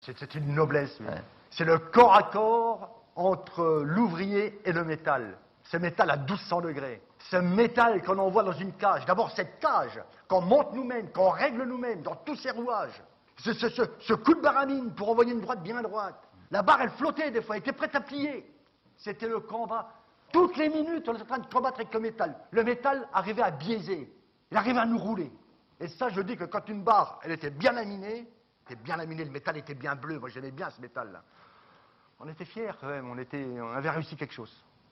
C'est une noblesse. Oui. Ouais. C'est le corps à corps entre l'ouvrier et le métal. Ce métal à 1200 degrés. Ce métal qu'on envoie dans une cage. D'abord, cette cage qu'on monte nous-mêmes, qu'on règle nous-mêmes dans tous ses rouages. Ce coup de baramine pour envoyer une droite bien droite. La barre, elle flottait des fois, elle était prête à plier. C'était le combat. Toutes les minutes, on était en train de combattre avec le métal. Le métal arrivait à biaiser. Il arrivait à nous rouler. Et ça, je dis que quand une barre, elle était bien laminée, le métal était bien bleu. Moi, j'aimais bien ce métal-là. On était fiers quand même, on avait réussi quelque chose.